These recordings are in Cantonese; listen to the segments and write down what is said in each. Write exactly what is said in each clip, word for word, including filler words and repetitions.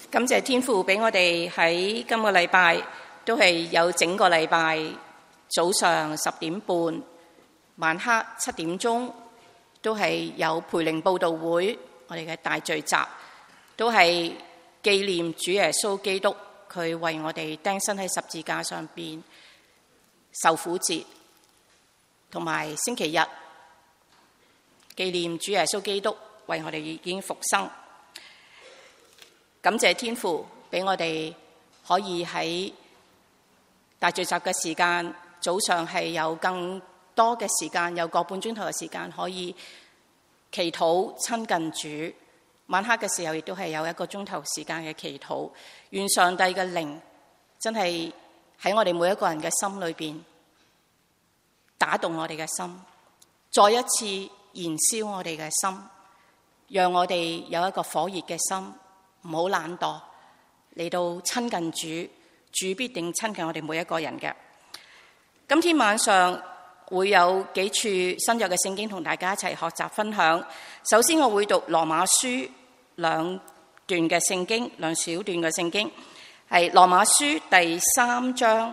感謝天父俾我哋喺今個禮拜都係有整個禮拜早上十點半、晚黑七點鐘都係有培靈佈道會，我哋嘅大聚集都係紀念主耶穌基督，佢為我哋釘身喺十字架上邊受苦節，同埋星期日紀念主耶穌基督為我哋已經復生。感謝天父俾我哋可以喺大聚集嘅時間，早上係有更多嘅時間，有個半鐘頭嘅時間可以祈禱親近主。晚黑嘅時候亦都係有一個鐘頭時間嘅祈禱。願上帝嘅靈真係喺我哋每一個人嘅心裏邊打動我哋嘅心，再一次燃燒我哋嘅心，讓我哋有一個火熱嘅心，唔好懶惰，嚟到親近主，主必定親近我哋每一個人嘅。今天晚上會有幾處新約嘅聖經同大家一齊學習分享。首先我會讀羅馬書兩段嘅聖經，兩小段嘅聖經，係羅馬書第三章，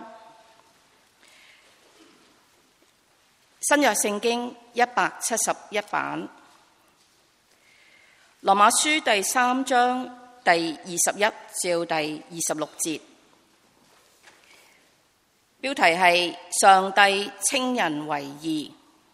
新約聖經一百七十一版，羅馬書第三章第二十一至第二十六節，標題係上帝稱人為義。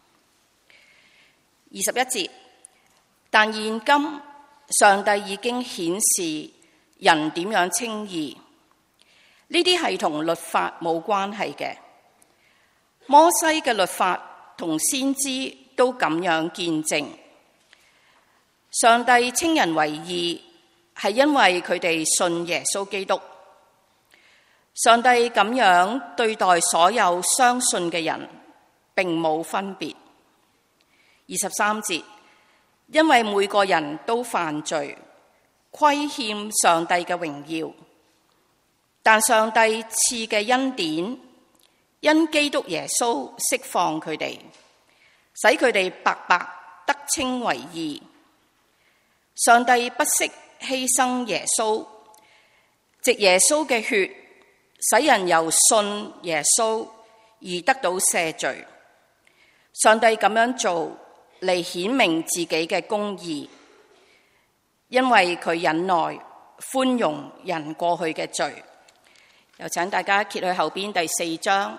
二十一節，但現今上帝已經顯示人點樣稱義，呢啲係同律法冇關係嘅。摩西嘅律法同先知都咁樣見證，上帝稱人為義係因為佢哋信耶穌基督。上帝咁樣對待所有相信嘅人，並冇分別。二十三節，因為每個人都犯罪，虧欠上帝嘅榮耀，但上帝賜嘅恩典，因基督耶穌釋放佢哋，使佢哋白白得稱為義。上帝不惜犧牲耶穌，藉耶穌嘅血，使人由信耶穌而得到赦罪。上帝咁樣做嚟顯明自己嘅公義，因為佢忍耐寬容人過去嘅罪。又請大家揭去後邊第四章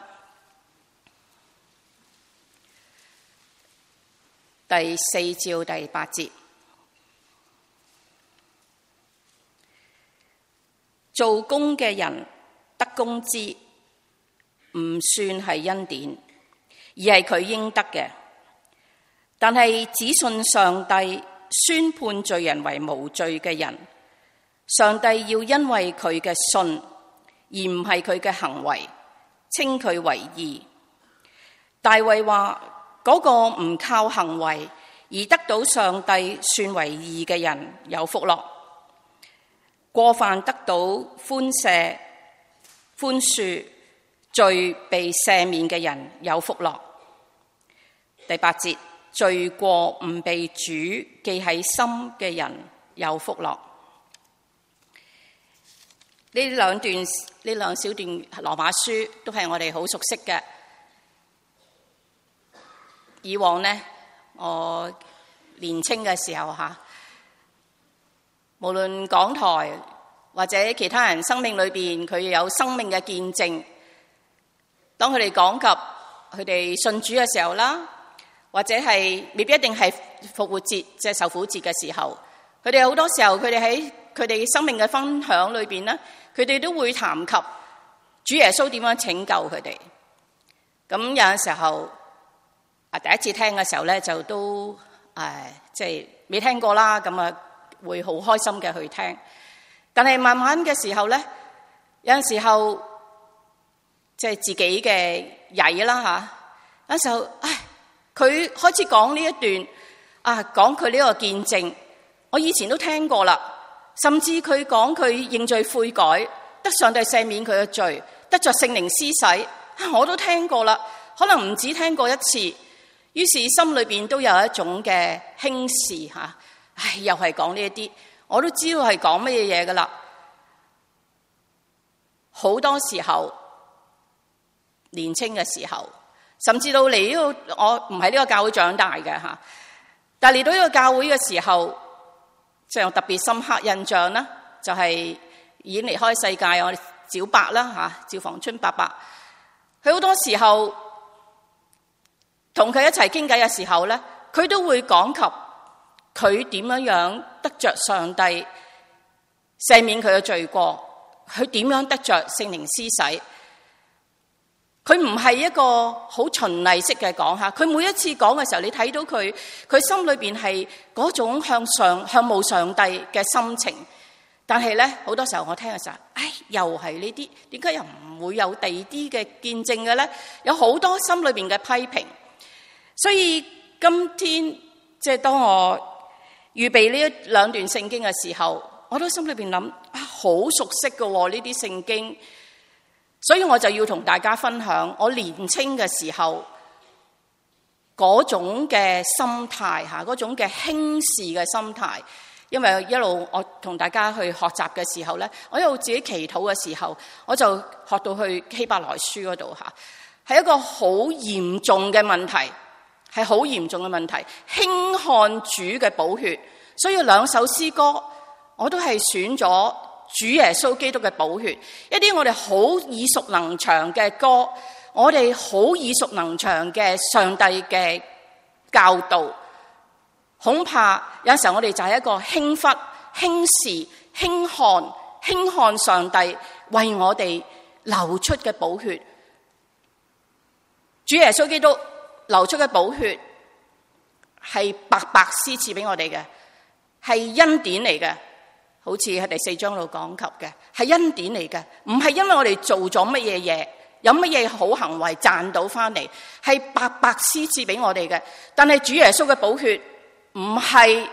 第四至第八節。做工嘅人得工資，唔算係恩典，而係佢應得嘅。但係只信上帝宣判罪人為無罪嘅人，上帝要因為佢嘅信，而唔係佢嘅行為，稱佢為義。大衛話：嗰個唔靠行為而得到上帝算為義嘅人有福樂。過犯得到寬赦、寬恕，罪被赦免嘅人有福樂。第八節，罪過唔被主記喺心嘅人有福樂。呢兩段呢兩小段羅馬書都係我哋好熟悉嘅。以往呢，我年青嘅時候吓，無論港台或者其他人生命裏邊，佢有生命嘅見證，當佢哋講及佢哋信主嘅時候啦，或者係未必一定係復活節即係受苦節嘅時候，佢哋好多時候佢哋喺佢哋生命嘅分享裏邊咧，佢哋都會談及主耶穌點樣拯救佢哋。咁有陣時候啊，第一次聽嘅時候咧，就都誒即係未聽過啦，咁啊會好開心嘅去聽。但係慢慢嘅時候咧，有陣時候即係自己嘅曳啦吓，有陣時候唉，佢開始講呢一段啊，講佢呢個見證，我以前都聽過啦。甚至佢講佢認罪悔改，得上帝赦免佢嘅罪，得着聖靈施洗，我都聽過啦。可能唔止聽過一次，於是心裏邊都有一種嘅輕視吓，唉，又係講呢一啲，我都知道係講乜嘢嘢噶啦。 好多時候年青嘅時候，甚至到嚟呢個我唔喺呢個教會長大嘅吓，但係嚟到呢個教會嘅時候，即係我特別深刻印象啦，就係已經離開世界我哋趙伯啦吓，趙房春伯伯，佢好多時候同佢一齊傾偈嘅時候咧，佢都會講及佢點樣樣得着上帝赦免佢嘅罪過，佢點樣得着聖靈施洗。佢唔係一個好循例式嘅講下，佢每一次講嘅時候，你睇到佢佢心裏邊係嗰種向上向慕上帝嘅心情。但係咧，好多時候我聽嘅時候，唉，又係呢啲，點解又唔會有第二啲嘅見證嘅咧？有好多心裏邊嘅批評。所以今天即係當我預備呢一兩段聖經嘅時候，我都心裏邊諗啊，好熟悉嘅喎呢啲聖經。所以我就要同大家分享我年青嘅時候嗰種嘅心態吓，嗰種嘅輕視嘅心態。因為一路我同大家去學習嘅時候咧，我一路自己祈禱嘅時候，我就學到去希伯來書嗰度吓，係一個好嚴重嘅問題，係好嚴重嘅問題，輕看主嘅寶血。所以兩首詩歌我都係選咗主耶穌基督嘅寶血，一啲我哋好耳熟能詳嘅歌，我哋好耳熟能詳嘅上帝嘅教導，恐怕有時候我哋就係一個輕忽、輕視、輕看、輕看上帝為我哋流出嘅寶血。主耶穌基督流出嘅寶血係白白施賜俾我哋嘅，係恩典嚟嘅。好似喺第四章度講及嘅，係恩典嚟嘅，唔係因為我哋做咗乜嘢嘢，有乜嘢好行為賺到翻嚟，係白白施賜俾我哋嘅。但係主耶穌嘅寶血唔係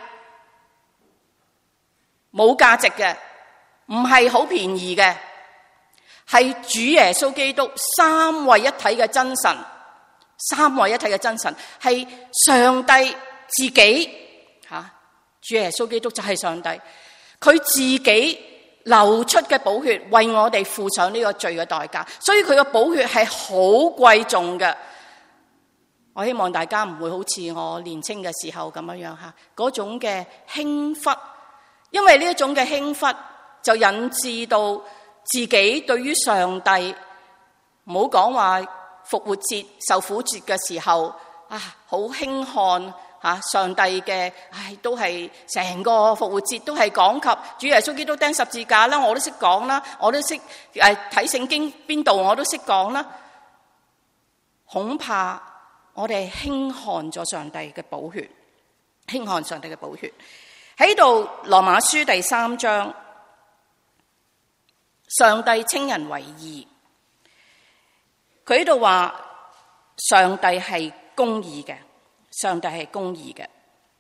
冇價值嘅，唔係好便宜嘅，係主耶穌基督三位一體嘅真神，三位一體嘅真神係上帝自己吓，主耶穌基督就係上帝。佢自己流出嘅寶血為我哋付上呢個罪嘅代價，所以佢嘅寶血係好貴重嘅。我希望大家唔會好似我年青嘅時候咁樣樣吓，嗰種嘅輕忽，因為呢一種嘅輕忽就引致到自己對於上帝，唔好講話復活節受苦節嘅時候啊，好輕看。吓，上帝嘅，唉，都係成個復活節都係講及主耶穌基督釘十字架啦，我都識講啦，我都識誒睇聖經邊度我都識講啦。恐怕我哋輕看咗上帝嘅寶血，輕看上帝嘅寶血。喺度羅馬書第三章，上帝稱人為義，佢喺度話上帝係公義嘅。上帝係公義嘅，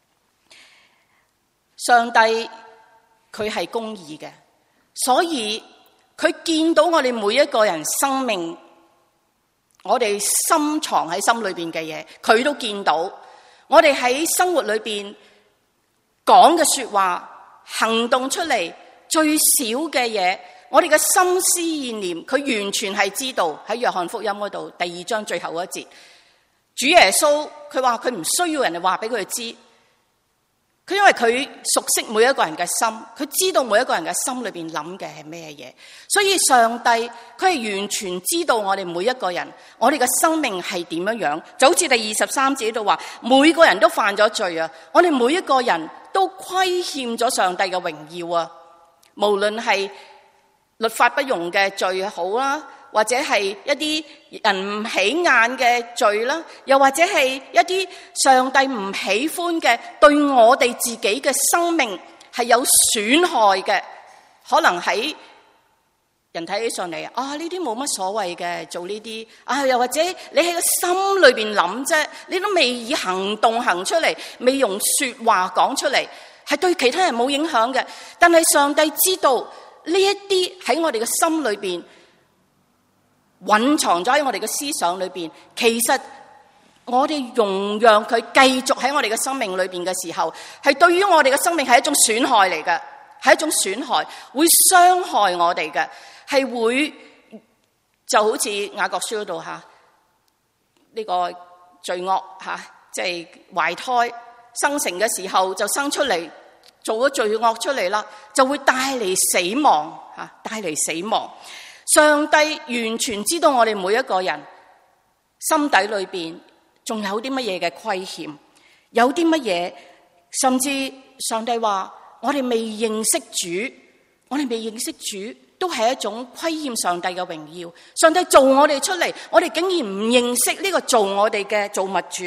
上帝佢係公義嘅，所以佢見到我哋每一個人生命，我哋深藏喺心裏邊嘅嘢，佢都見到。我哋喺生活裏邊講嘅說話、行動出嚟最少嘅嘢，我哋嘅心思意念，佢完全係知道。喺約翰福音嗰度第二章最後一節。主耶穌佢話佢唔需要人哋話俾佢知，佢因為佢熟悉每一個人嘅心，佢知道每一個人嘅心裏邊諗嘅係咩嘢，所以上帝佢係完全知道我哋每一個人，我哋嘅生命係點樣樣。就好似第二十三節度話，每個人都犯咗罪啊，我哋每一個人都虧欠咗上帝嘅榮耀啊，無論係律法不容嘅罪好啦，或者係一啲人唔起眼嘅罪啦，又或者係一啲上帝唔喜歡嘅，對我哋自己嘅生命係有損害嘅，可能喺人睇起上嚟啊，呢啲冇乜所謂嘅，做呢啲啊，又或者你喺個心裏邊諗啫，你都未以行動行出嚟，未用說話講出嚟，係對其他人冇影響嘅。但係上帝知道呢一啲喺我哋嘅心裏邊蘊藏咗喺我哋嘅思想裏邊，其實我哋容讓佢繼續喺我哋嘅生命裏邊嘅時候，係對於我哋嘅生命係一種損害嚟嘅，係一種損害，會傷害我哋嘅，係會就好似雅各書嗰度吓，呢個罪惡吓，即係懷胎生成嘅時候就生出嚟，做咗罪惡出嚟啦，就會帶嚟死亡吓，帶嚟死亡。上帝完全知道我哋每一個人心底裏邊仲有啲乜嘢嘅虧欠，有啲乜嘢，甚至上帝話我哋未認識主，我哋未認識主都係一種虧欠上帝嘅榮耀。上帝做我哋出嚟，我哋竟然唔認識呢個做我哋嘅造物主。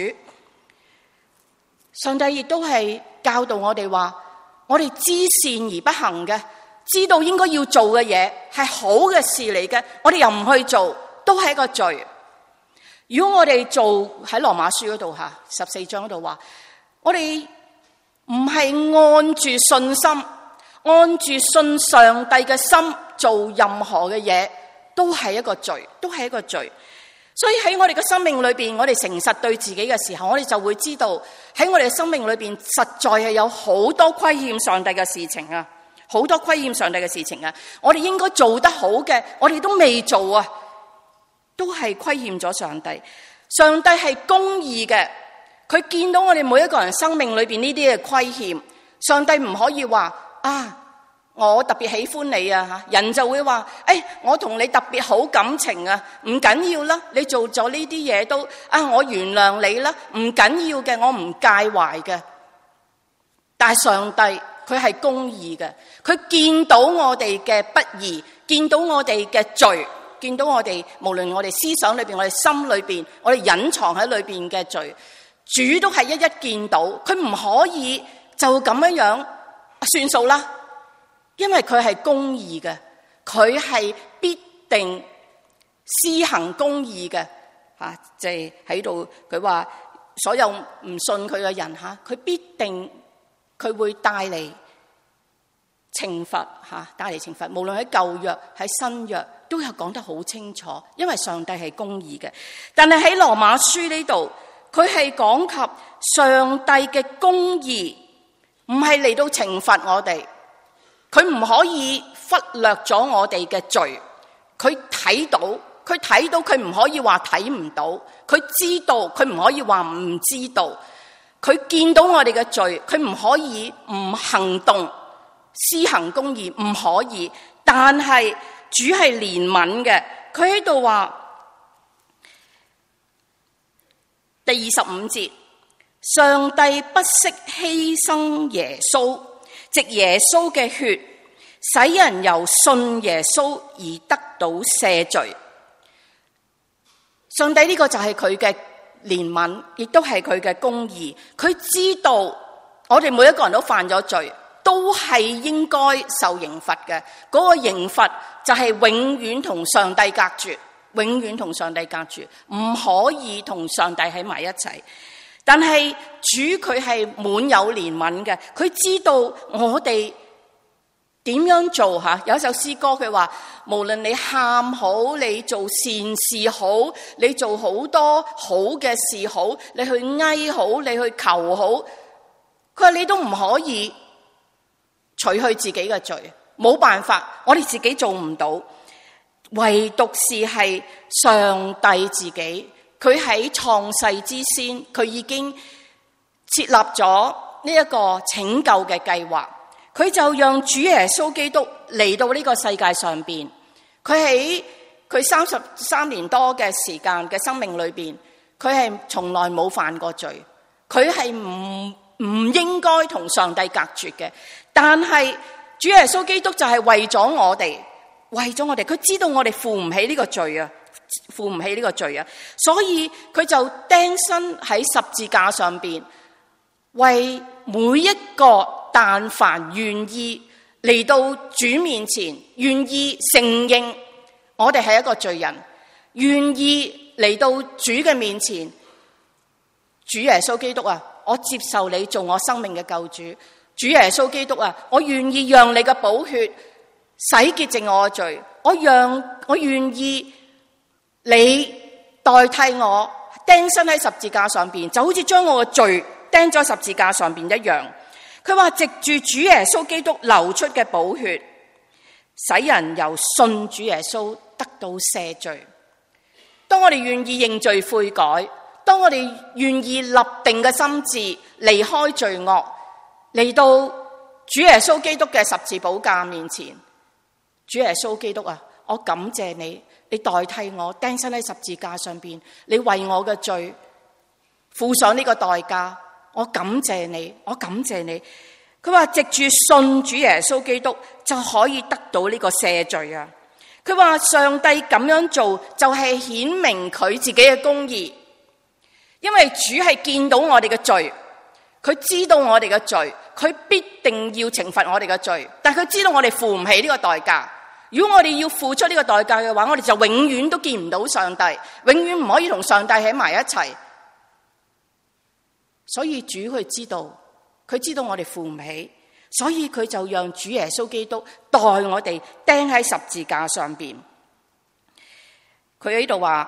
上帝亦都係教導我哋話，我哋知善而不行嘅，知道應該要做嘅嘢係好嘅事嚟嘅，我哋又唔去做，都係一個罪。如果我哋做喺羅馬書嗰度吓，十四章嗰度話，我哋唔係按住信心，按住信上帝嘅心做任何嘅嘢，都係一個罪，都係一個罪。所以喺我哋嘅生命裏邊，我哋誠實對自己嘅時候，我哋就會知道喺我哋嘅生命裏邊，實在係有好多虧欠上帝嘅事情啊，好多虧欠上帝嘅事情啊。我哋應該做得好嘅，我哋都未做啊，都係虧欠咗上帝。上帝係公義嘅，佢見到我哋每一個人生命裏邊呢啲嘅虧欠，上帝唔可以話啊，我特別喜歡你啊，人就會話，誒、哎，我同你特別好感情啊，唔緊要啦，你做咗呢啲嘢都啊，我原諒你啦，唔緊要嘅，我唔介懷嘅。但係上帝佢係公義嘅，佢見到我哋嘅不義，見到我哋嘅罪，見到我哋無論我哋思想裏邊，我哋心裏邊，我哋隱藏喺裏邊嘅罪，主都係一一見到，佢唔可以就咁樣樣算數啦。因為佢係公義嘅，佢係必定施行公義嘅，吓，即係喺度佢話所有唔信佢嘅人吓，佢必定佢會帶嚟懲罰吓，帶嚟懲罰。無論喺舊約喺新約都有講得好清楚，因為上帝係公義嘅。但係喺羅馬書呢度，佢係講及上帝嘅公義，唔係嚟到懲罰我哋。佢唔可以忽略咗我哋嘅罪，佢睇到，佢睇到，佢唔可以話睇唔到，佢知道，佢唔可以話唔知道，佢見到我哋嘅罪，佢唔可以唔行動施行公義，唔可以。但係主係憐憫嘅，佢喺度話第二十五節，上帝不惜犧牲耶穌，藉耶穌嘅血，使人由信耶穌而得到赦罪。上帝呢個就係佢嘅憐憫，亦都係佢嘅公義。佢知道我哋每一個人都犯咗罪，都係應該受刑罰嘅。嗰個刑罰就係永遠同上帝隔絕，永遠同上帝隔絕，唔可以同上帝喺埋一齊。但係主佢係滿有憐憫嘅，佢知道我哋點樣做吓。有一首詩歌佢話，無論你喊好，你做善事好，你做好多好嘅事好，你去哀好，你去求好，佢話你都唔可以除去自己嘅罪，冇辦法，我哋自己做唔到，唯獨是係上帝自己。佢喺創世之先，佢已經設立咗呢一個拯救嘅計劃。佢就讓主耶穌基督嚟到呢個世界上邊。佢喺佢三十三年多嘅時間嘅生命裏邊，佢係從來冇犯過罪。佢係唔唔應該同上帝隔絕嘅。但係主耶穌基督就係為咗我哋，為咗我哋，佢知道我哋負唔起呢個罪啊。負唔起呢個罪啊，所以佢就釘身喺十字架上邊，為每一個但凡願意嚟到主面前，願意承認我哋係一個罪人，願意嚟到主嘅面前，主耶穌基督啊，我接受你做我生命嘅救主。主耶穌基督啊，我願意讓你嘅寶血洗潔淨我嘅罪，我讓我願意你代替我釘身喺十字架上邊，就好似將我嘅罪釘咗十字架上邊一樣。佢話藉住主耶穌基督流出嘅寶血，使人由信主耶穌得到赦罪。 當我哋願意認罪悔改，當我哋願意立定嘅心志離開罪惡，嚟到主耶穌基督嘅十字寶架面前，主耶穌基督啊，我感謝你，你代替我釘身喺十字架上邊，你為我嘅罪付上呢個代價，我感謝你，我感謝你。佢話藉住信主耶穌基督就可以得到呢個赦罪啊！佢話上帝咁樣做就係顯明佢自己嘅公義，因為主係見到我哋嘅罪，佢知道我哋嘅罪，佢必定要懲罰我哋嘅罪，但佢知道我哋付唔起呢個代價。如果我哋要付出呢個代價嘅話，我哋就永遠都見唔到上帝，永遠唔可以同上帝喺埋一齊。所以主佢知道。佢知道我哋付唔起，所以佢就讓主耶穌基督代我哋釘喺十字架上邊。佢喺度話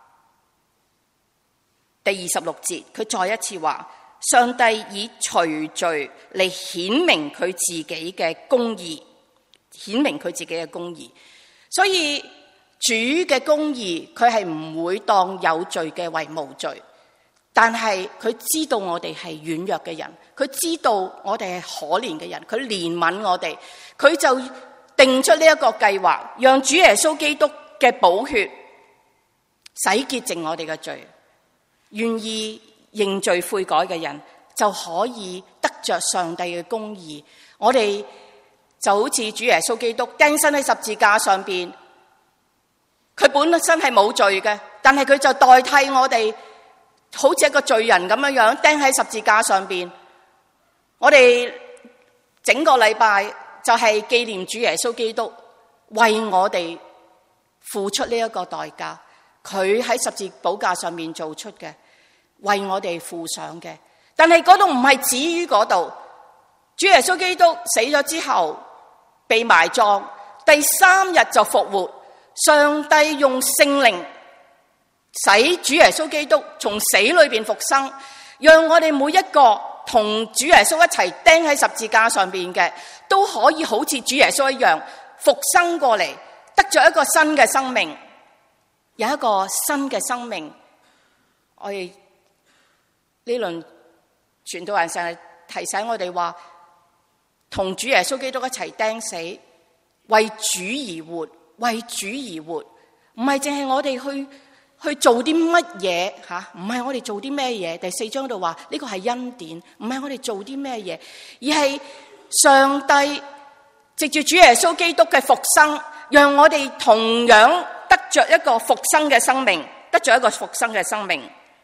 第二十六節，佢再一次話，上帝以除罪嚟顯明佢自己嘅公義，顯明佢自己嘅公義。所以主嘅公義，佢係唔會當有罪嘅為無罪。但係佢知道我哋係軟弱嘅人，佢知道我哋係可憐嘅人，佢憐憫我哋，佢就定出呢一個計劃，讓主耶穌基督嘅寶血洗潔淨我哋嘅罪，願意認罪悔改嘅人就可以得着上帝嘅公義。我哋就好似主耶穌基督釘身喺十字架上邊，佢本身係冇罪嘅，但係佢就代替我哋。好似一個罪人咁樣樣釘喺十字架上邊，我哋整個禮拜就係紀念主耶穌基督為我哋付出呢一個代價，佢喺十字寶架上面做出嘅，為我哋付上嘅。但係嗰度唔係止於嗰度，主耶穌基督死咗之後被埋葬，第三日就復活，上帝用聖靈使主耶穌基督從死裏邊復生，讓我哋每一個同主耶穌一齊釘喺十字架上邊嘅，都可以好似主耶穌一樣復生過嚟，得咗一個新嘅生命，有一個新嘅生命。我哋呢輪傳道人成日提醒我哋話，同主耶穌基督一齊釘死，為主而活，為主而活，唔係淨係我哋去。去做啲乜嘢吓？唔係我哋做啲咩嘢？第四章度話呢個係恩典，唔係我哋做啲咩嘢，而係上帝藉住主耶穌基督嘅復生，讓我哋同樣得着一個復生嘅生命，得着一個復生嘅生命。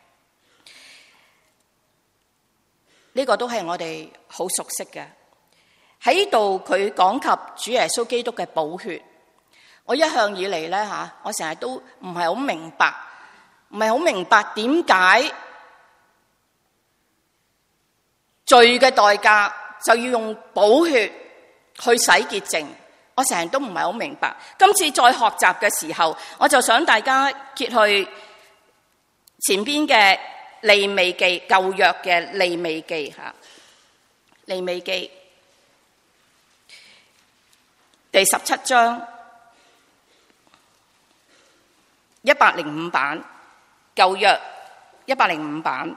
呢個都係我哋好熟悉嘅。喺度佢講及主耶穌基督嘅寶血。我一向以嚟咧吓，我成日都唔係好明白，唔係好明白點解罪嘅代價就要用寶血去洗潔淨。我成日都唔係好明白。今次再學習嘅時候，我就想大家揭去前邊嘅利未記，舊約嘅利未記吓，利未記第十七章。一百零五版，舊約一百零五版，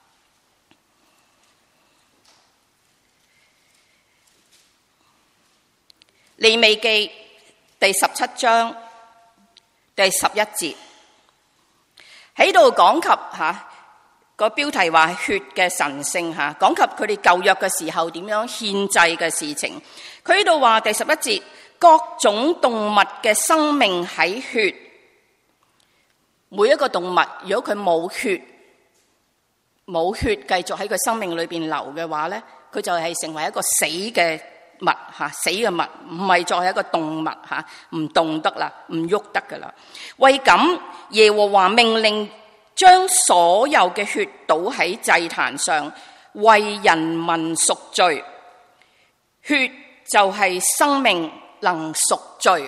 利未記第十七章第十一節，喺度講及吓個標題話血嘅神聖吓，講及佢哋舊約嘅時候點樣獻祭嘅事情。佢喺度話第十一節，各種動物嘅生命喺血。每一個動物，如果佢冇血，冇血繼續喺佢生命裏邊流嘅話咧，佢就係成為一個死嘅物吓，死嘅物，唔係再係一個動物吓，唔動得啦，唔喐得噶啦。為咁，耶和華命令將所有嘅血倒喺祭壇上，為人民贖罪。血就係生命，能贖罪。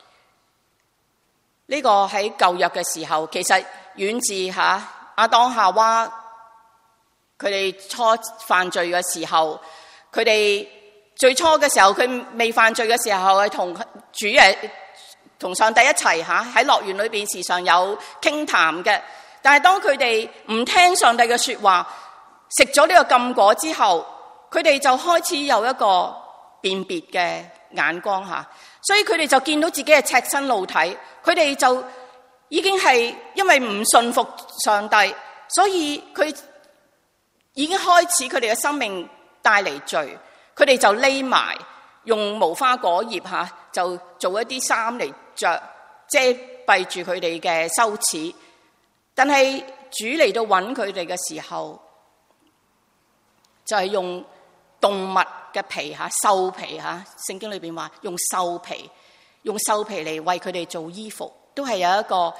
呢個喺舊約嘅時候，其實遠自吓亞當夏娃佢哋初犯罪嘅時候，佢哋最初嘅時候，佢未犯罪嘅時候係同主誒同上帝一齊吓喺樂園裏邊時常有傾談嘅。但係當佢哋唔聽上帝嘅說話，食咗呢個禁果之後，佢哋就開始有一個辨別嘅眼光吓，所以佢哋就見到自己係赤身露體，佢哋就已經係因為唔信服上帝，所以佢已經開始佢哋嘅生命帶嚟罪，佢哋就匿埋用無花果葉吓，就做一啲衫嚟着，遮蔽住佢哋嘅羞恥。但係主嚟到揾佢哋嘅時候，就係用動物嘅皮吓，獸皮吓，聖經裏邊話用獸皮，用獸皮嚟為佢哋做衣服，都係有一個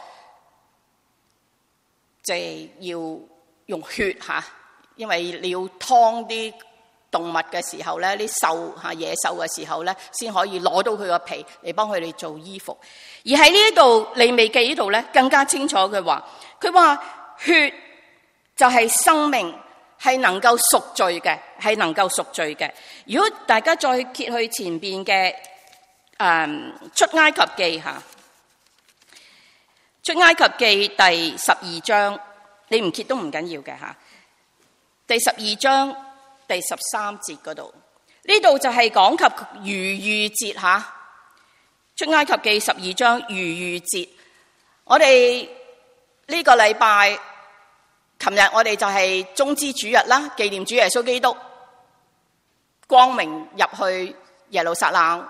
即係要用血吓，因為你要劏啲動物嘅時候咧，啲獸吓野獸嘅時候咧，先可以攞到佢個皮嚟幫佢哋做衣服。而喺呢度利未記呢度咧，更加清楚嘅話，佢話血就係生命，係能夠贖罪嘅，係能夠贖罪嘅。如果大家再揭去前邊嘅誒出埃及記吓，出埃及記第十二章，你唔揭都唔緊要嘅吓。第十二章第十三節嗰度，呢度就係講及逾越節吓。出埃及記十二章逾越節，我哋呢個禮拜，琴日我哋就係棕枝主日啦，紀念主耶穌基督光明入去耶路撒冷。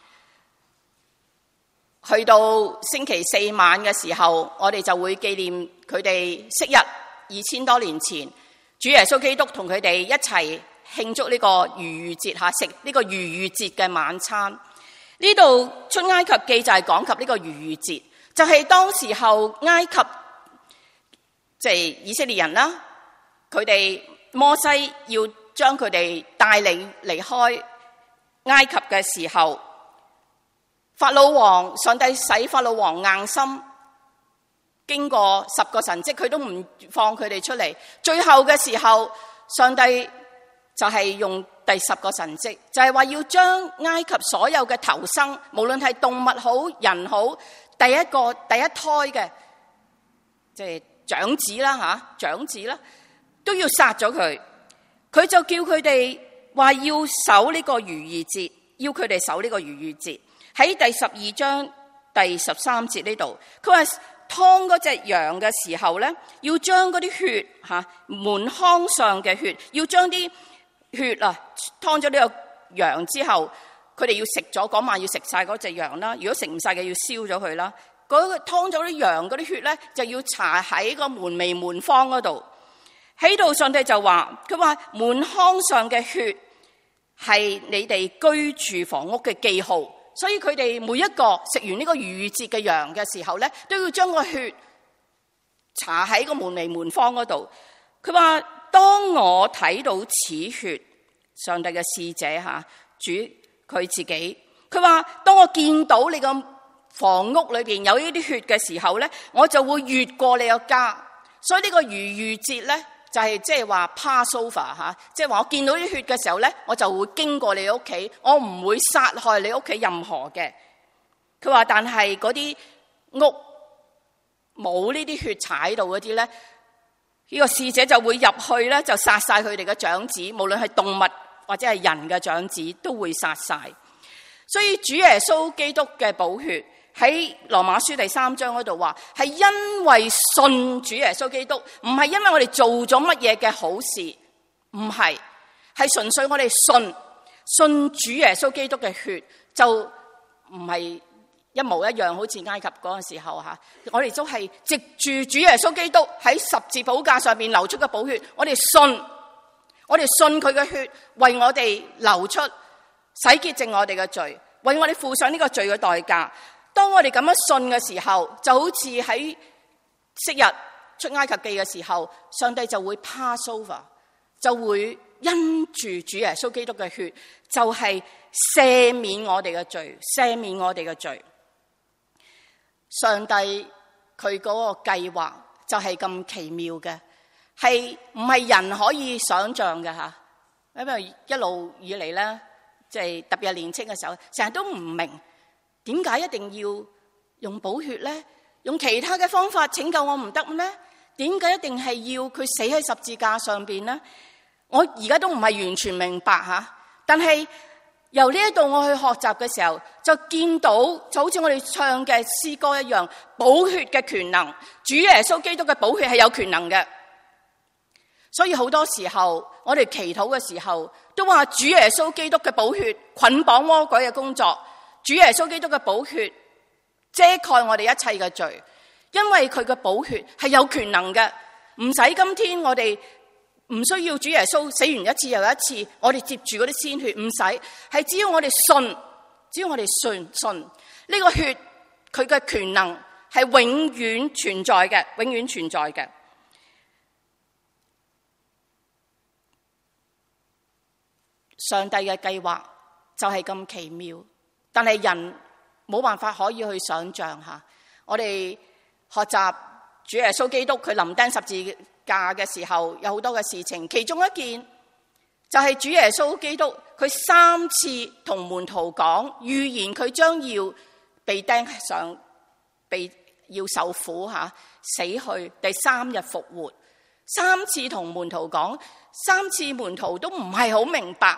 去到星期四晚嘅時候，我哋就會紀念佢哋昔日二千多年前，主耶穌基督同佢哋一齊慶祝呢個逾越節吓，食呢個逾越節嘅晚餐。呢度出埃及記就係講及呢個逾越節，就係、是、當時候埃及即係、就是、以色列人啦，佢哋摩西要將佢哋帶領離開埃及嘅時候，法老王，上帝使法老王硬心，經過十個神蹟，佢都唔放佢哋出嚟。最後嘅時候，上帝就係用第十個神蹟，就係話要將埃及所有嘅頭生，無論係動物好人好，第一個第一胎嘅即係長子啦吓，長子啦都要殺咗佢。佢就叫佢哋話要守呢個逾越節，要佢哋守呢個逾越節。喺第十二章第十三節呢度，佢話劏嗰隻羊嘅時候咧，要將嗰啲血吓，門框上嘅血，要將啲血啊，劏咗呢個羊之後，佢哋要食咗嗰晚要食晒嗰隻羊啦。如果食唔晒嘅，要燒咗佢啦。嗰個劏咗啲羊嗰啲血咧，就要搽喺個門楣門框嗰度。喺度上帝就話，佢話門框上嘅血係你哋居住房屋嘅記號，所以佢哋每一個食完呢個逾越節嘅羊嘅時候咧，都要將個血搽喺個門楣門框嗰度。佢話當我睇到此血，上帝嘅使者吓，主佢自己，佢話當我見到你個房屋裏邊有呢啲血嘅時候咧，我就會越過你個家。所以呢個逾越節咧，就係即係話 Passover 吓，即係話我見到啲血嘅時候咧，我就會經過你屋企，我唔會殺害你屋企任何嘅。佢話但係嗰啲屋冇呢啲血踩到嗰啲咧，呢個使者就會入去咧，就殺晒佢哋嘅長子，無論係動物或者係人嘅長子都會殺晒。所以主耶穌基督嘅寶血喺羅馬書第三章嗰度話，係因為信主耶穌基督，唔係因為我哋做咗乜嘢嘅好事，唔係，係純粹我哋信信主耶穌基督嘅血，就唔係一模一樣，好似埃及嗰陣時候吓，我哋都係藉住主耶穌基督喺十字寶架上邊流出嘅寶血，我哋信，我哋信佢嘅血為我哋流出，洗潔淨我哋嘅罪，為我哋付上呢個罪嘅代價。當我哋咁樣信嘅時候，就好似喺昔日出埃及記嘅時候，上帝就會 Passover， 就會因住主耶穌基督嘅血，就係赦免我哋嘅罪，赦免我哋嘅罪。上帝佢嗰個計劃就係咁奇妙嘅，係唔係人可以想象嘅吓？因為一路以嚟咧，即係特別係年青嘅時候，成日都唔明點解一定要用寶血呢？用其他嘅方法拯救我唔得咩？點解一定係要佢死喺十字架上邊呢？我而家都唔係完全明白吓，但係由呢一度我去學習嘅時候，就見到就好似我哋唱嘅詩歌一樣，寶血嘅權能，主耶穌基督嘅寶血係有權能嘅。所以好多時候我哋祈禱嘅時候都話主耶穌基督嘅寶血捆綁魔鬼嘅工作，主耶穌基督嘅寶血遮蓋我哋一切嘅罪，因為佢嘅寶血係有權能嘅，唔使今天我哋唔需要主耶穌死完一次又一次，我哋接住嗰啲鮮血，唔使，係只要我哋信，只要我哋信信呢個血，佢嘅權能係永遠存在嘅，永遠存在嘅。上帝嘅計劃就係咁奇妙，但係人冇辦法可以去想象下。我哋學習主耶穌基督佢臨釘十字架嘅時候，有好多嘅事情，其中一件就係主耶穌基督佢三次同門徒講預言，佢將要被釘上，被要受苦吓，死去，第三日復活。三次同門徒講，三次門徒都唔係好明白。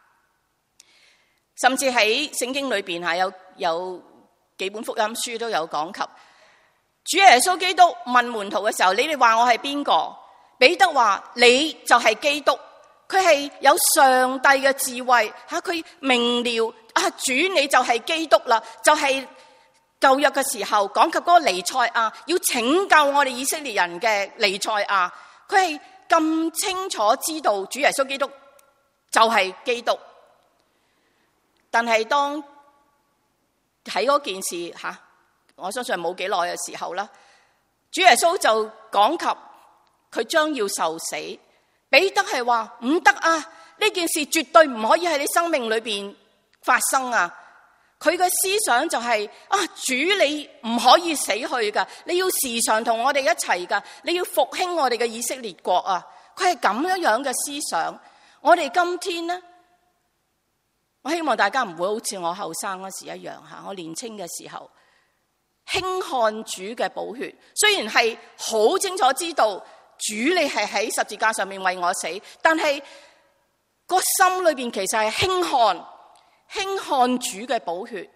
甚至喺聖經裏邊吓，有有幾本福音書都有講及主耶穌基督問門徒嘅時候，你哋話我係邊個？彼得話你就係基督。佢係有上帝嘅智慧吓，佢明了啊，主你就係基督啦，就係舊約嘅時候講及嗰個彌賽亞要拯救我哋以色列人嘅彌賽亞，佢係咁清楚知道主耶穌基督就係基督。但係當喺嗰件事吓，我相信冇幾耐嘅時候啦，主耶穌就講及佢將要受死。彼得係話唔得啊，呢件事絕對唔可以喺你生命裏邊發生啊！佢嘅思想就係、是、啊，主你唔可以死去噶，你要時常同我哋一齊噶，你要復興我哋嘅以色列國啊！佢係咁樣樣嘅思想。我哋今天呢？我希望大家唔會好似我後生嗰時一樣吓，我年輕嘅時候輕看主嘅寶血，雖然係好清楚知道主你係喺十字架上面為我死，但係個心裏邊其實係輕看輕看主嘅寶血。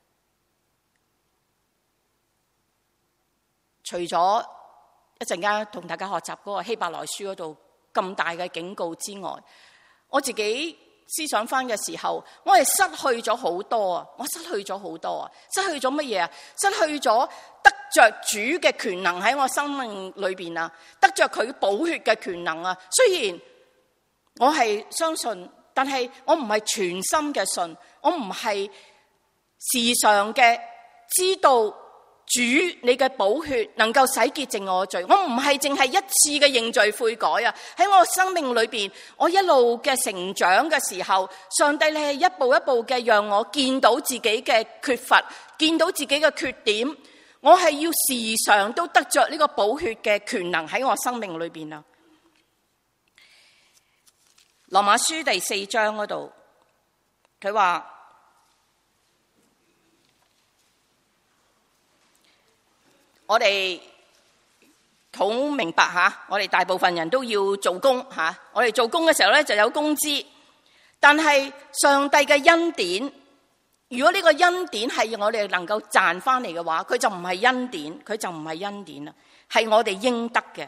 除咗一陣間同大家學習嗰個希伯來書嗰度咁大嘅警告之外，我自己思想翻嘅時候，我係失去咗好多啊！我失去咗好多啊！失去咗乜嘢啊？失去咗得着主嘅權能喺我生命裏邊啊！得着佢寶血嘅權能啊！雖然我係相信，但係我唔係全心嘅信，我唔係時常嘅知道主你嘅寶血能夠洗潔淨我嘅罪，我唔係淨係一次嘅認罪悔改啊！喺我生命裏邊，我一路嘅成長嘅時候，上帝你係一步一步嘅讓我見到自己嘅缺乏，見到自己嘅缺點，我係要時常都得着呢個寶血嘅權能喺我生命裏邊啊！羅馬書第四章嗰度，佢話我哋好明白吓，我哋大部分人都要做工吓，我哋做工嘅時候咧就有工資，但係上帝嘅恩典，如果呢個恩典係我哋能夠賺翻嚟嘅話，佢就唔係恩典，佢就唔係恩典啦，係我哋應得嘅。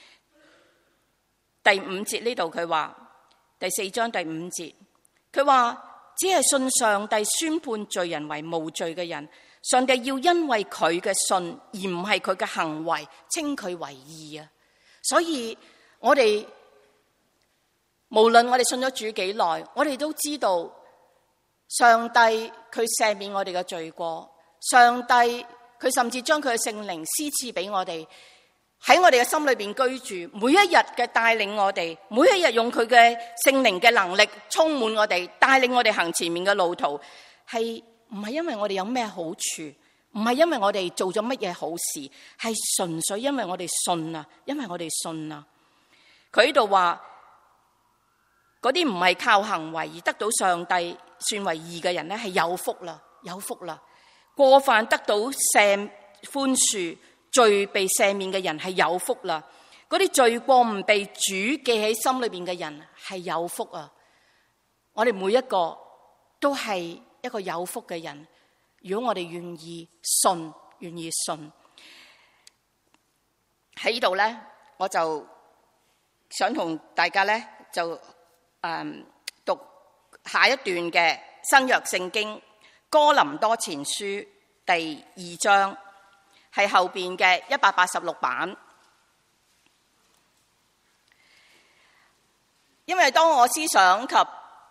第五節呢度佢話，第四章第五節，佢話只係信上帝宣判罪人為無罪嘅人，上帝要因為佢嘅信而唔係佢嘅行為稱佢為義啊！所以我哋無論我哋信咗主幾耐，我哋都知道上帝佢赦免我哋嘅罪過，上帝佢甚至將佢嘅聖靈施賜俾我哋，喺我哋嘅心裏邊居住，每一日嘅帶領我哋，每一日用佢嘅聖靈嘅能力充滿我哋，帶領我哋行前面嘅路途，係唔係因為我哋有咩好處，唔係因為我哋做咗乜嘢好事，係純粹因為我哋信啊，因為我哋信啊。佢呢度話嗰啲唔係靠行為而得到上帝算為義嘅人咧，係有福啦，有福啦。 過犯得到赦寬恕，罪被赦免嘅人係有福啦。嗰啲罪過唔被主記喺心裏邊嘅人係有福啊！我哋每一個都係一個有福嘅人，如果我哋願意信，願意信。喺呢度咧，我就想同大家咧就誒、嗯、讀下一段嘅新約聖經哥林多前書第二章，係後邊嘅一百八十六版。因為當我思想及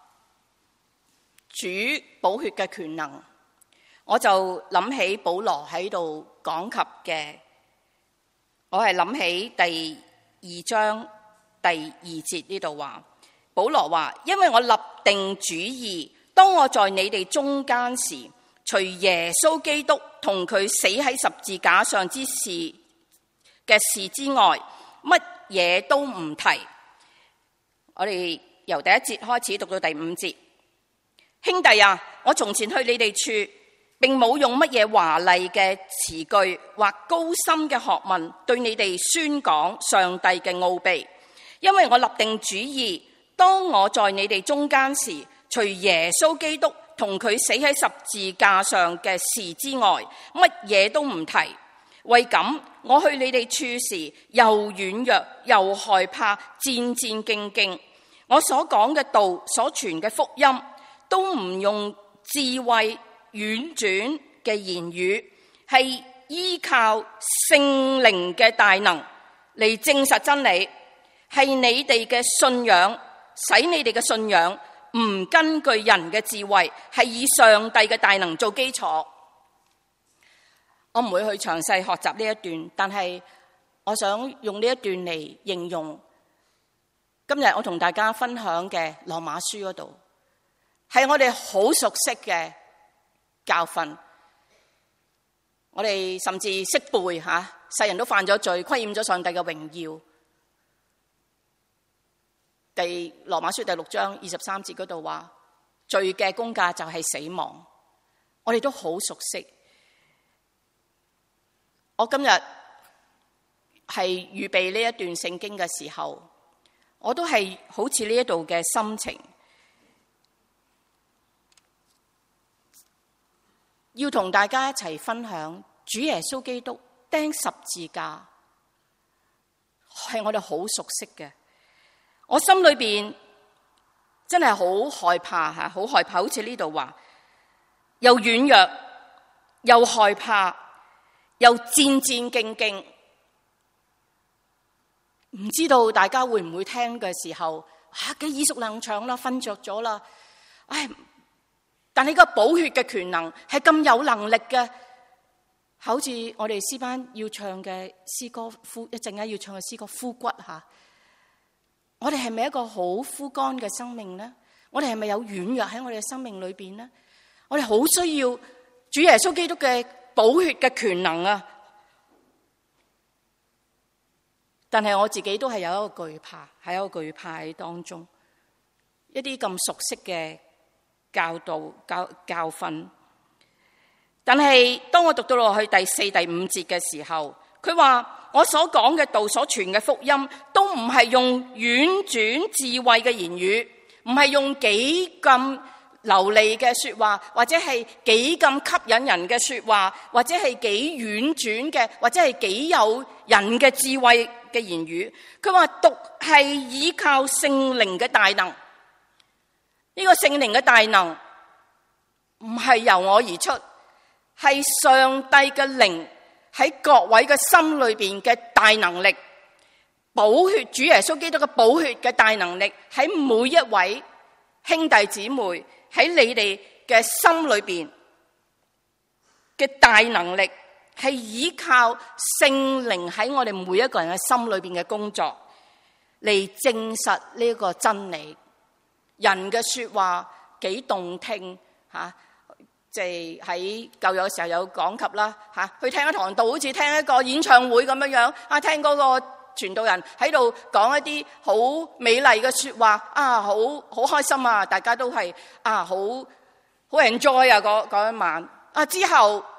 主寶血嘅權能，我就諗起保羅喺度講及嘅，我係諗起第二章第二節呢度話，保羅話：因為我立定主意，當我在你哋中間時，除耶穌基督同佢死喺十字架上之事嘅事之外，乜嘢都唔提。我哋由第一節開始讀到第五節。兄弟啊，我從前去你哋處，並冇用乜嘢華麗嘅詞句或高深嘅學問對你哋宣講上帝嘅奧秘，因為我立定主意，當我在你哋中間時，除耶穌基督同佢死喺十字架上嘅事之外，乜嘢都唔提。為咁，我去你哋處時，又軟弱又害怕，戰戰兢兢。我所講嘅道，所傳嘅福音，都唔用智慧婉轉嘅言語，係依靠聖靈嘅大能嚟證實真理，係你哋嘅信仰，使你哋嘅信仰唔根據人嘅智慧，係以上帝嘅大能做基礎。我唔會去詳細學習呢一段，但係我想用呢一段嚟形容今日我同大家分享嘅羅馬書嗰度，係我哋好熟悉嘅教訓。我哋甚至識背吓，世人都犯咗罪，虧欠咗上帝嘅榮耀。第羅馬書第六章二十三節嗰度話，罪嘅工價就係死亡。我哋都好熟悉。我今日係預備呢一段聖經嘅時候，我都係好似呢一度嘅心情，要同大家一齊分享主耶穌基督釘十字架，係我哋好熟悉嘅。我心裏邊真係好害怕吓，好害怕，好似呢度話，又軟弱，又害怕，又戰戰兢兢。唔知道大家會唔會聽嘅時候，吓幾耳熟能詳啦，瞓着咗啦。唉，但係個寶血嘅權能係咁有能力嘅，好似我哋詩班要唱嘅詩歌，呼一陣間要唱嘅詩歌枯骨吓。我哋係咪一個好枯乾嘅生命呢？我哋係咪有軟弱喺我哋嘅生命裏邊呢？我哋好需要主耶穌基督嘅寶血嘅權能啊！但係我自己都係有一個懼怕，喺一個懼怕喺當中，一啲咁熟悉嘅教導教教訓。但係當我讀到落去第四、第五節嘅時候，佢話我所講嘅道、所傳嘅福音，都唔係用婉轉智慧嘅言語，唔係用幾咁流利嘅說話，或者係幾咁吸引人嘅說話，或者係幾婉轉嘅，或者係幾有人嘅智慧嘅言語。佢話獨係依靠聖靈嘅大能，呢個聖靈嘅大能唔係由我而出，係上帝嘅靈喺各位嘅心裏邊嘅大能力，寶血主耶穌基督嘅寶血嘅大能力喺每一位兄弟姊妹喺你哋嘅心裏邊嘅大能力，係依靠聖靈喺我哋每一個人嘅心裏邊嘅工作嚟證實呢個真理。人嘅說話幾動聽吓，即係喺舊約嘅時候有講及啦吓，去聽一堂道好似聽一個演唱會咁樣樣啊，聽嗰個傳道人喺度講一啲好美麗嘅說話啊，好好開心啊，大家都係啊好好 enjoy 啊嗰嗰一晚啊，之後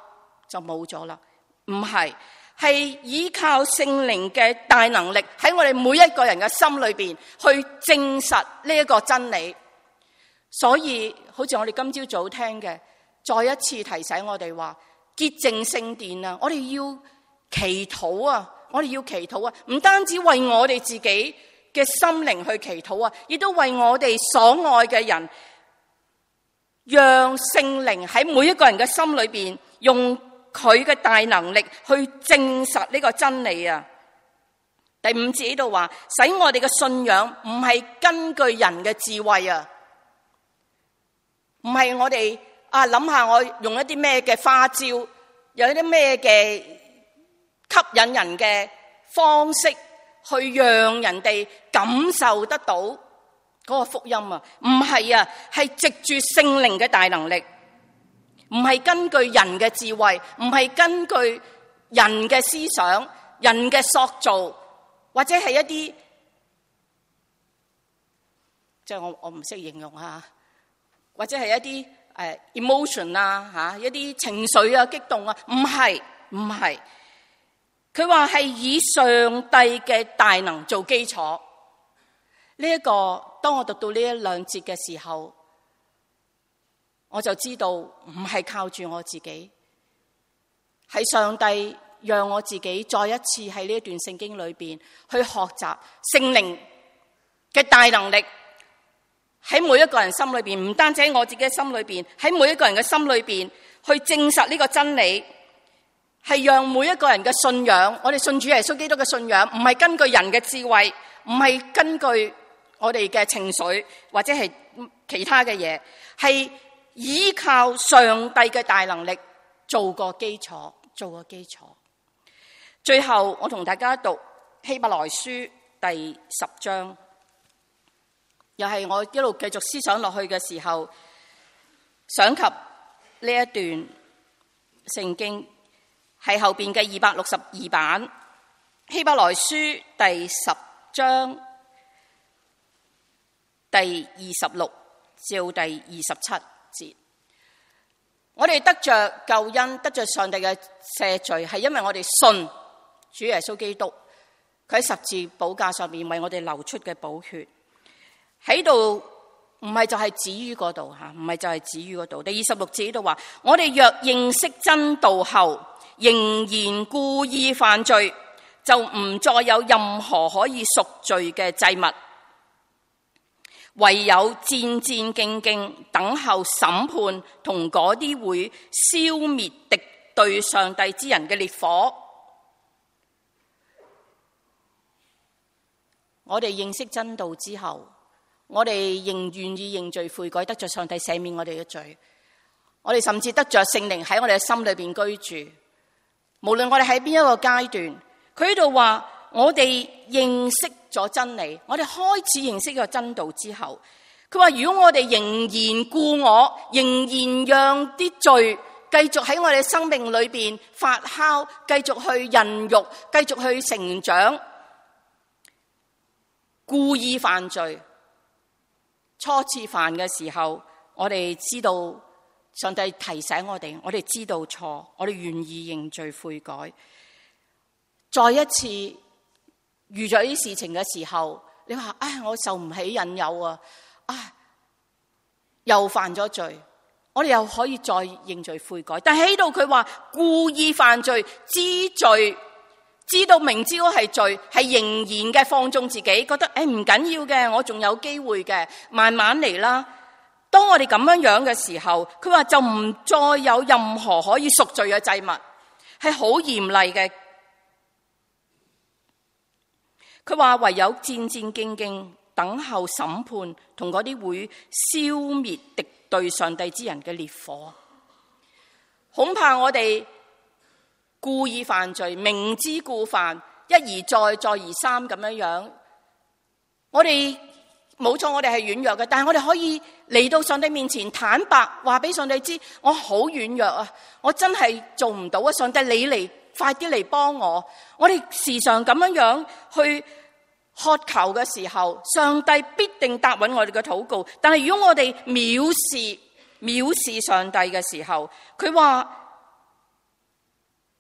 就冇咗啦。唔係，係依靠聖靈嘅大能力喺我哋每一個人嘅心裏邊去證實呢一個真理。所以好似我哋今朝早聽嘅，再一次提醒我哋話潔淨聖殿啊，我哋要祈禱啊，我哋要祈禱啊，唔單止為我哋自己嘅心靈去祈禱啊，亦都為我哋所愛嘅人，讓聖靈喺每一個人嘅心裏邊用佢嘅大能力去證實呢個真理啊。第五節呢度話，使我哋嘅信仰唔係根據人嘅智慧啊，唔係我哋啊諗下我用一啲咩嘅花招，有一啲咩嘅吸引人嘅方式去讓人哋感受得到嗰個福音啊。唔係啊，係藉住聖靈嘅大能力，唔係根據人嘅智慧，唔係根據人嘅思想、人嘅塑造，或者係一啲即係我我唔識形容啊，或者係一啲誒 emotion 啊吓，一啲情緒啊激動啊，唔係唔係，佢話係以上帝嘅大能做基礎。呢一個當我讀到呢一兩節嘅時候，我就知道唔係靠住我自己，係上帝讓我自己再一次喺呢一段聖經裏邊去學習聖靈嘅大能力喺每一個人心裏邊，唔單止喺我自己嘅心裏邊，喺每一個人嘅心裏邊去證實呢個真理，係讓每一個人嘅信仰，我哋信主耶穌基督嘅信仰，唔係根據人嘅智慧，唔係根據我哋嘅情緒或者係其他嘅嘢，係依靠上帝嘅大能力做個基礎，做個基礎。最後我同大家讀希伯來書第十章，又係我一路繼續思想落去嘅時候，想及呢一段聖經係後邊嘅二百六十二版希伯來書第十章第二十六至第二十七節。我哋得着救恩，得着上帝嘅赦罪，係因為我哋信主耶穌基督，佢喺十字寶架上面為我哋流出嘅寶血。喺度唔係就係止於嗰度吓，唔係就係止於嗰度。第二十六節呢度話，我哋若認識真道後，仍然故意犯罪，就唔再有任何可以贖罪嘅祭物，唯有戰戰兢兢等候審判同嗰啲會消滅敵對上帝之人嘅烈火。我哋認識真道之後，我哋仍願意認罪悔改，得着上帝赦免我哋嘅罪。我哋甚至得着聖靈喺我哋嘅心裏邊居住。無論我哋喺邊一個階段，佢喺度話我哋認識咗真理，我哋開始認識個真道之後，佢話如果我哋仍然故我，仍然讓啲罪繼續喺我哋生命裏邊發酵，繼續去孕育，繼續去成長，故意犯罪，初次犯嘅時候，我哋知道上帝提醒我哋，我哋知道錯，我哋願意認罪悔改。再一次遇咗啲事情嘅時候，你話唉，我受唔起引誘啊，啊，又犯咗罪，我哋又可以再認罪悔改。但係喺度佢話故意犯罪，知罪，知道明知嗰係罪，係仍然嘅放縱自己，覺得誒唔緊要嘅，我仲有機會嘅，慢慢嚟啦。當我哋咁樣樣嘅時候，佢話就唔再有任何可以贖罪嘅祭物，係好嚴厲嘅。佢話唯有戰戰兢兢等候審判同嗰啲會消滅敵對上帝之人嘅烈火。恐怕我哋故意犯罪，明知故犯，一而再再而三咁樣樣，我哋冇錯，我哋係軟弱嘅，但係我哋可以嚟到上帝面前坦白，話俾上帝知我好軟弱啊，我真係做唔到啊！上帝你嚟快啲嚟幫我。我哋時常咁樣樣去渴求嘅時候，上帝必定答允我哋嘅禱告。但係如果我哋藐視藐視上帝嘅時候，佢話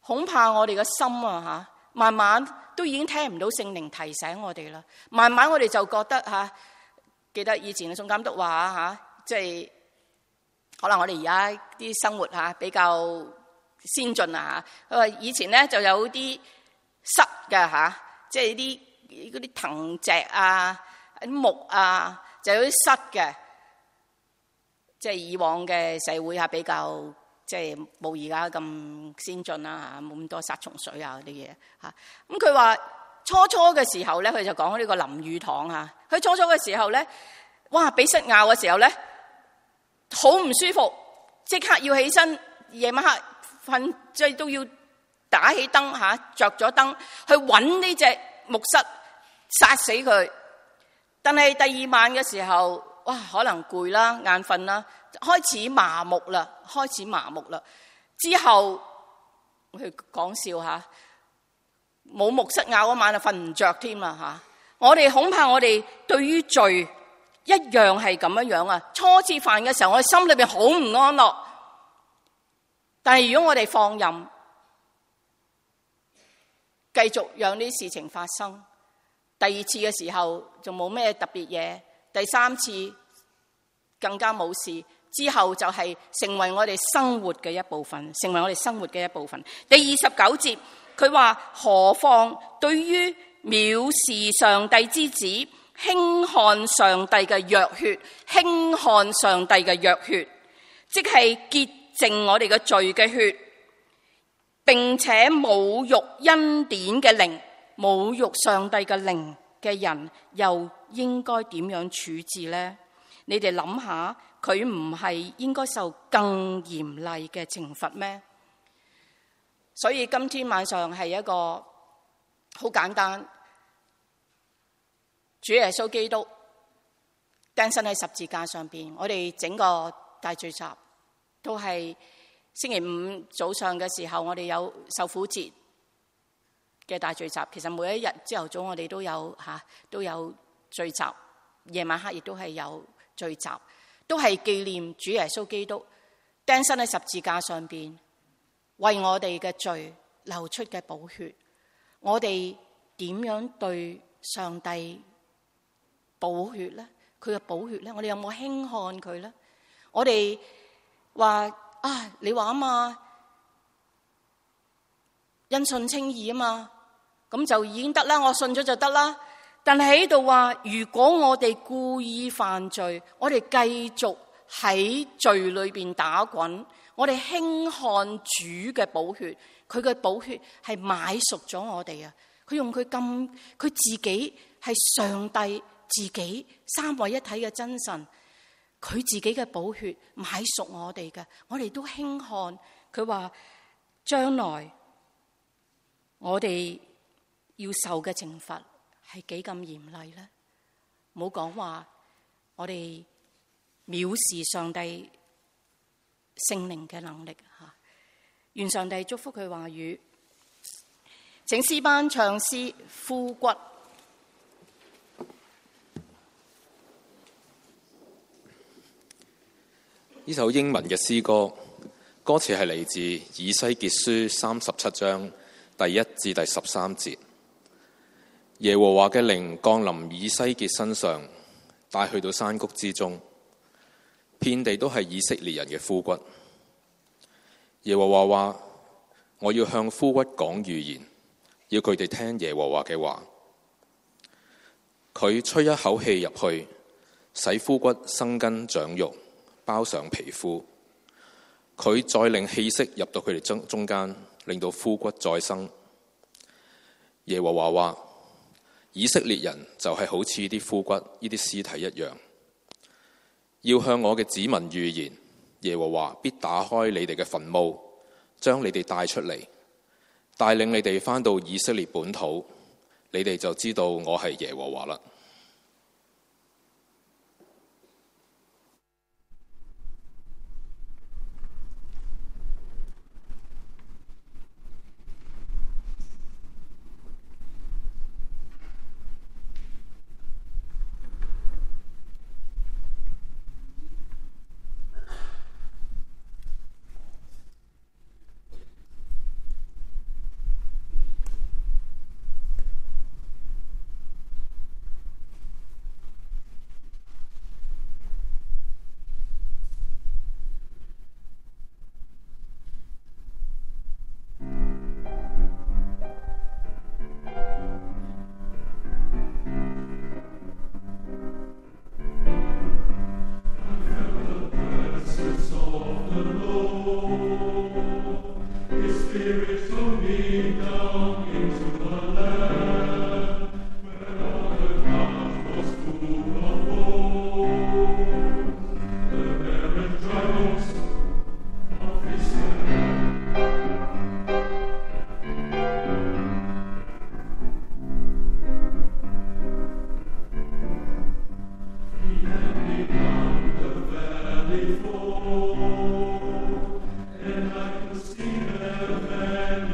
恐怕我哋嘅心啊吓，慢慢都已經聽唔到聖靈提醒我哋啦。慢慢我哋就覺得吓，記得以前宋監督話吓，即係可能我哋而家啲生活吓比較先進啊吓。佢話以前咧就有啲虱嘅吓，即係啲嗰啲藤席啊、啲木啊，就有啲虱嘅。即係以往嘅社會下比較。即係冇而家咁先進啦嚇，冇咁多殺蟲水啊嗰啲嘢嚇。咁佢話初初嘅時候咧，佢就講呢個林語堂嚇。佢初初嘅時候咧，哇！俾虱咬嘅時候咧，好唔舒服，即刻要起身，夜晚黑瞓即係都要打起燈嚇，着咗燈去揾呢隻木虱殺死佢。但係第二晚嘅時候，哇！可能攰啦、眼瞓啦。開始麻木啦，開始麻木啦。之後佢講笑吓，冇木虱咬嗰晚就瞓唔着添啦吓。我哋恐怕我哋對於罪一樣係咁樣樣啊。初次犯嘅時候，我哋心裏邊好唔安樂。但係如果我哋放任，繼續讓呢啲事情發生，第二次嘅時候就冇咩特別嘢，第三次更加冇事。之後就係成為我哋生活嘅一部分，成為我哋生活嘅一部分。第二十九節，佢話何況對於藐視上帝之子，輕看上帝嘅約血，輕看上帝嘅約血，即係潔淨我哋嘅罪嘅血，並且侮辱恩典嘅靈，侮辱上帝嘅靈嘅人，又應該點樣處置呢？你哋諗下。佢唔係應該受更嚴厲嘅懲罰咩？所以今天晚上係一個好簡單，主耶穌基督釘身喺十字架上邊，我哋整個大聚集都係星期五早上嘅時候，我哋有受苦節嘅大聚集。其實每一日朝頭早我哋都有吓都有聚集，夜晚黑亦都係有聚集。都係紀念主耶穌基督釘身喺十字架上邊，為我哋嘅罪流出嘅寶血。我哋點樣對上帝寶血咧？佢嘅寶血咧？我哋有冇輕看佢咧？我哋話啊，你話啊嘛，因信稱義啊嘛，咁就已經得啦，我信咗就得啦。但係喺度話，如果我哋故意犯罪，我哋繼續喺罪裏邊打滾，我哋輕看主嘅寶血，佢嘅寶血係買贖咗我哋啊！佢用佢咁，佢自己係上帝，自己三位一體嘅真神，佢自己嘅寶血買贖我哋嘅，我哋都輕看。佢話將來我哋要受嘅懲罰係幾咁嚴厲咧？唔好講話我哋藐視上帝聖靈嘅能力吓。願上帝祝福佢話語。請詩班唱詩《枯骨》。 呢首英文嘅詩歌，歌詞係嚟自以西結書三十七章第一至第十三節。耶和華嘅靈降臨以西結身上，帶去到山谷之中，遍地都係以色列人嘅枯骨。耶和華話：我要向枯骨講預言，要佢哋聽耶和華嘅話。佢吹一口氣入去，使枯骨生根長肉，包上皮膚。佢再令氣息入到佢哋中中間，令到枯骨再生。耶和華話：以色列人就係好似啲枯骨，呢啲屍體一樣，要向我嘅子民預言，耶和華必打開你哋嘅墳墓，將你哋帶出嚟，帶領你哋返到以色列本土，你哋就知道我係耶和華啦。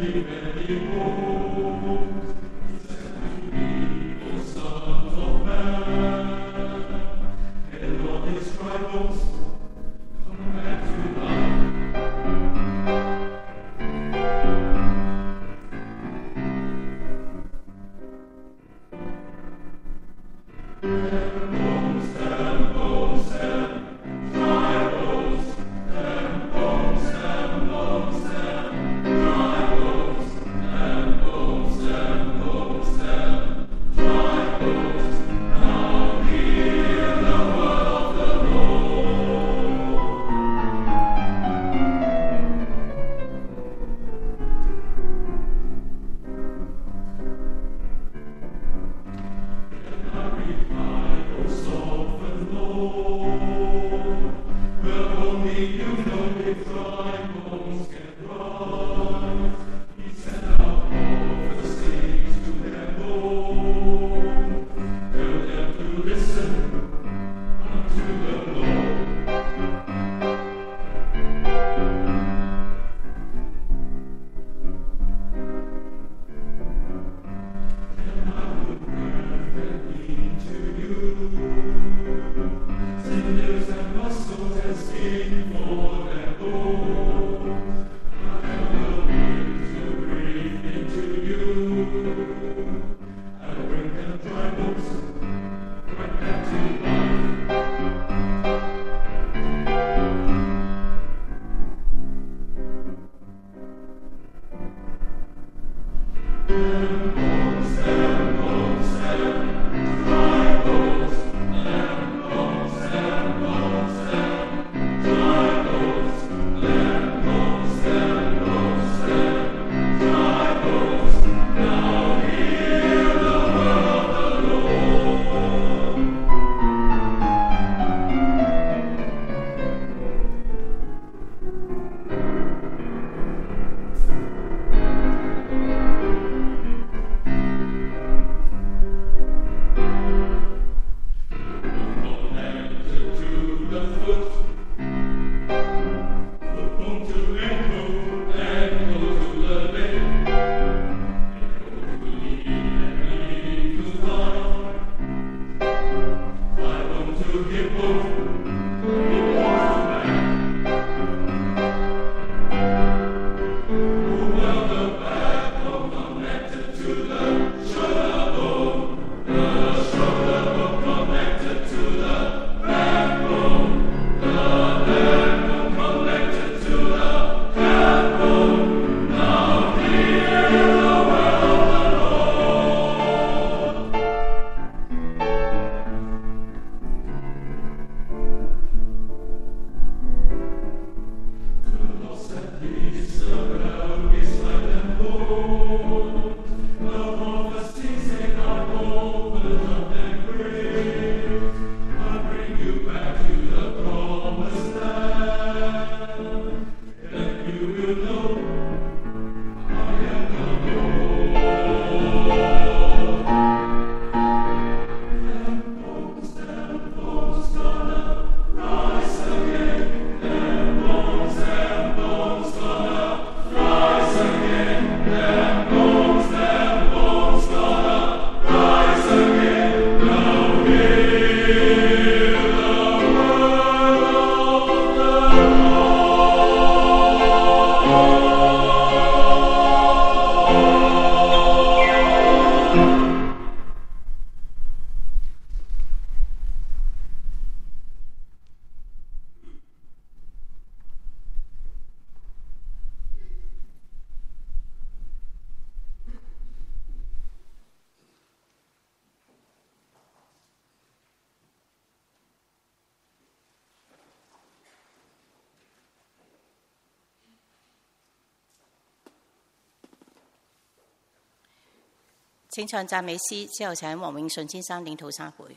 請唱讚美詩，之後請黃永順先生領禱散會。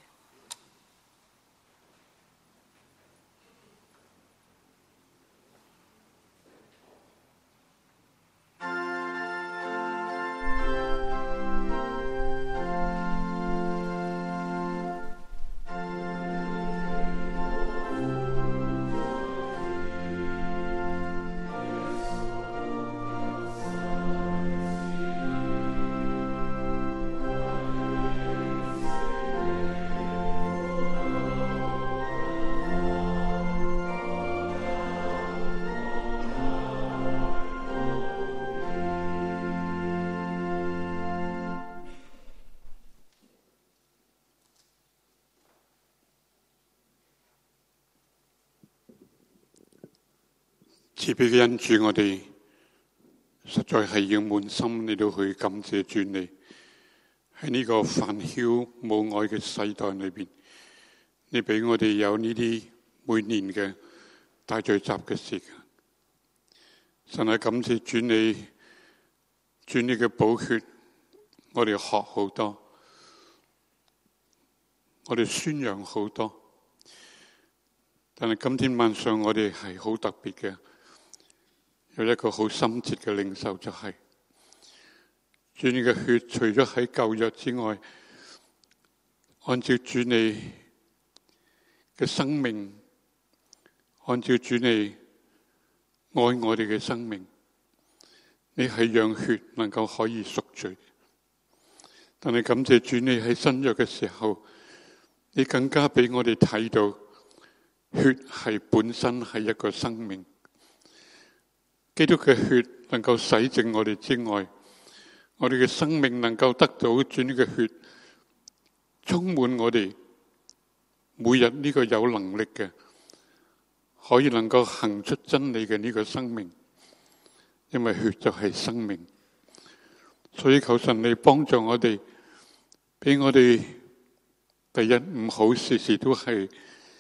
慈悲嘅恩主，我哋實在係要滿心嚟到去感謝主你。喺呢個煩囂冇愛嘅世代裏邊，你俾我哋有呢啲每年嘅大聚集嘅時間。神係感謝主你，主你嘅寶血，我哋學好多，我哋宣揚好多。但係今天晚上我哋係好特別嘅，有一個好深切嘅領受，就係主你嘅血，除咗喺舊約之外，按照主你嘅生命，按照主你愛我哋嘅生命，你係讓血能夠可以贖罪。但係感謝主你喺新約嘅時候，你更加俾我哋睇到血係本身係一個生命。基督嘅血能夠洗淨我哋之外，我哋嘅生命能夠得到主你嘅血充滿我哋，每日呢個有能力嘅，可以能夠行出真理嘅呢個生命，因為血就係生命。所以求神你幫助我哋，俾我哋第一唔好時時都係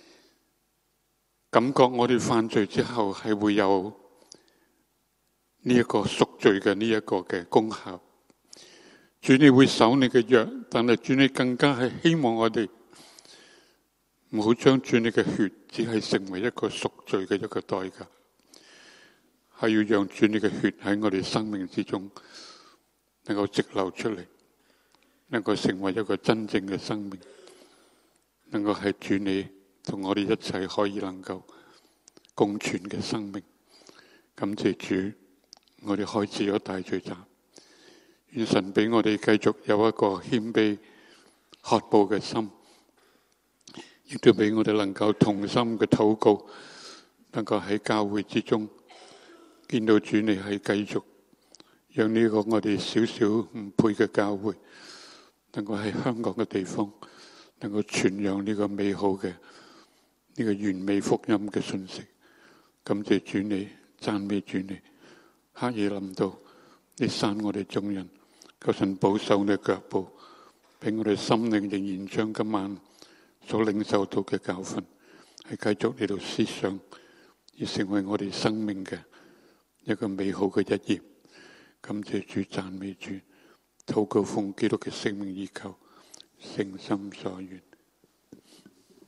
感覺我哋犯罪之後係會有呢一個贖罪嘅呢一個嘅功效。主你會守你嘅約，但係主你更加係希望我哋唔好將主你嘅血只係成為一個贖罪嘅一個代價，係要讓主你嘅血喺我哋生命之中能夠直流出嚟，能夠成為一個真正嘅生命，能夠係主你同我哋一齊可以能夠共存嘅生命。感謝主，我哋開始咗大聚集，願神俾我哋繼續有一個謙卑渴慕嘅心，亦都俾我哋能夠同心嘅禱告，能夠喺教會之中見到主你係繼續讓呢個我哋少少唔配嘅教會，能夠喺香港嘅地方能夠傳揚呢個美好嘅呢個完美福音嘅信息。感謝主你，讚美主你。黑夜臨到，你散我哋眾人，求神保守你嘅腳步，俾我哋心靈仍然將今晚所領受到嘅教訓係繼續嚟到思想，而成為我哋生命嘅一個美好嘅一頁。感謝主，讚美主，禱告奉基督嘅聖名而求，誠心所願。